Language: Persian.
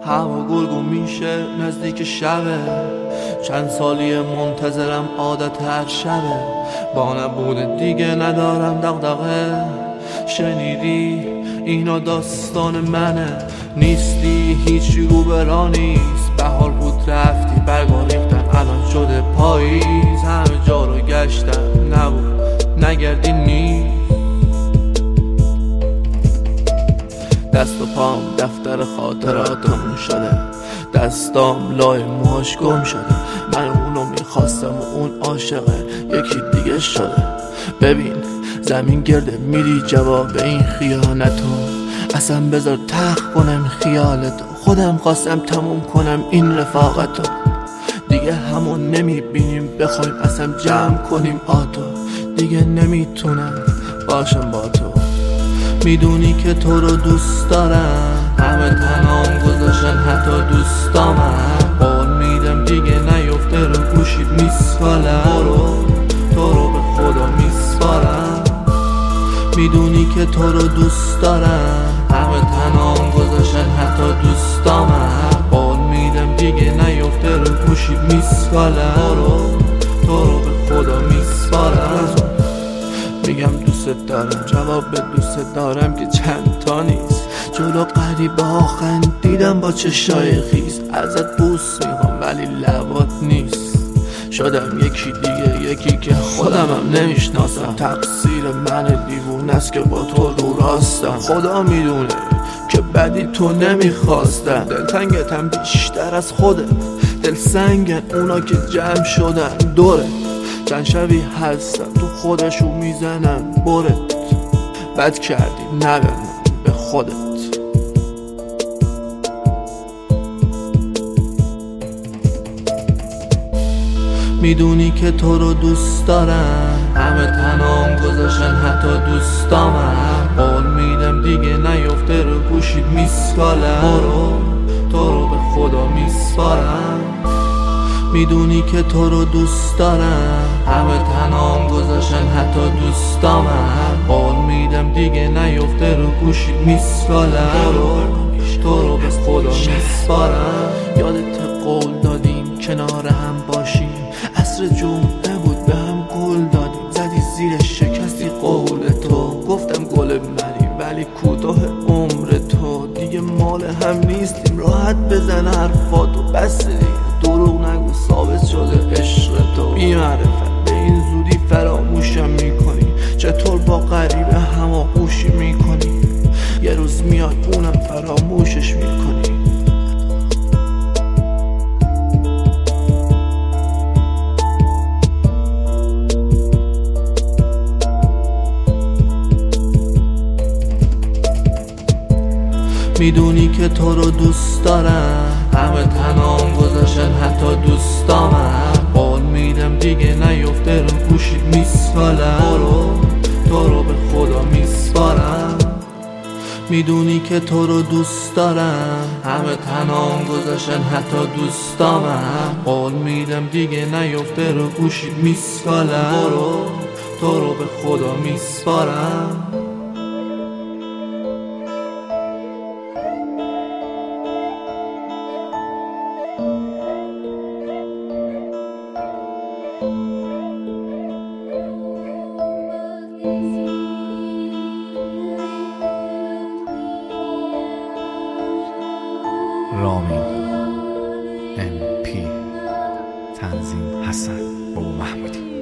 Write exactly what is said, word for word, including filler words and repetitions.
هوا گلگون میشه نزدیک شبه، چند سالی منتظرم عادت هر شبه، با نبود دیگه ندارم دغدغه. شنیدی اینا داستان منه، نیستی هیچی رو برا نیست. بهار بود رفتی برگا ریختن الان شده پاییز، همه جا رو گشتم نبود نگردی نیست. دست و پام دفتر خاطراتمون شده، دستام لای موهاش گم شده. من اونو میخواستم و اون عاشقه یکی دیگه شده. ببین زمین گرده میری جواب این خیانتو، اصلا بذار تخت کنم خیالتو. خودم خواستم تموم کنم این رفاقتو، دیگه همون نمیبینیم بخوایم اصلا جمع کنیم آتو. دیگه نمیتونم باشم با تو، میدونی که تو رو دوست دارم. همه تنام گذاشتن حتی دوستامم، قول میدم دیگه نیفته رو گوشید میسکالم. برو تو رو به خدا میسپارم، میدونی که تو رو دوست دارم. همه تنام گذاشتن حتی دوستامم، قول میدم دیگه نیفته رو گوشید میسکالم. برو تو رو به خدا میسپارم، میگم دوست دارم جواب به دوست دارم که چند تا نیست. جلو غریبه ها خندیدم با چشای خیز، ازت بوس میخوام ولی لبات نیست. شدم یکی دیگه، یکی که خودمم نمیشناسم. تقصیر من دیوونه است که با تو رو راستم. خدا میدونه که بدی تو نمیخواستم. دلتنگتم بیشتر از خودت، دل سنگن اونا که جمع شدن دورت. چند شبی هستن تو خودشو میزنن برت، بد کردی نبن به خودت. میدونی که تو رو دوست دارم، همه تنام گذاشتن حتی دوستامم. قول میدم دیگه نیفته رو گوشید میسکالم. برو تو رو به خدا میسپارم، میدونی که تو رو دوست دارم. همه تنام گذاشتن حتی دوستامم، قول میدم دیگه نیفته رو گوشید میسکالم. تو رو به خدا میسپارم. یادت قول دادیم کنار هم باشیم، عصر جمعه بود به هم گل دادیم. زدی زیر شکستی قول تو، گفتم گل منی ولی کوتاه عمر تو. دیگه مال هم نیستیم، راحت بزن حرفاتو بس دیگه. دروغ نگو ثابت شده عشق تو، بی معرفت به این زودی فراموشم میکنی. چطور با غریبه هماغوشی میکنی، یه روز میاد اونم فراموشش میکنی. میدونی که تو رو دوست دارم، همه تنام گذاشتن حتی دوستامم. قول میدم دیگه نیفته رو گوشید میسکالم. برو تو رو به خدا میسپارم، میدونی که تو رو دوست دارم. همه تنام گذاشتن حتی دوستامم، قول میدم دیگه نیفته رو گوشید میسکالم. برو تو رو به خدا میسپارم. رامین ام پی، تنظیم حسن بابا محمودی.